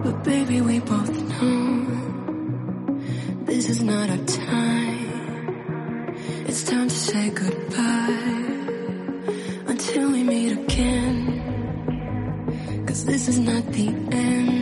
But baby, we both know this is not our time. It's time to say goodbye until we meet again. 'Cause this is not the end.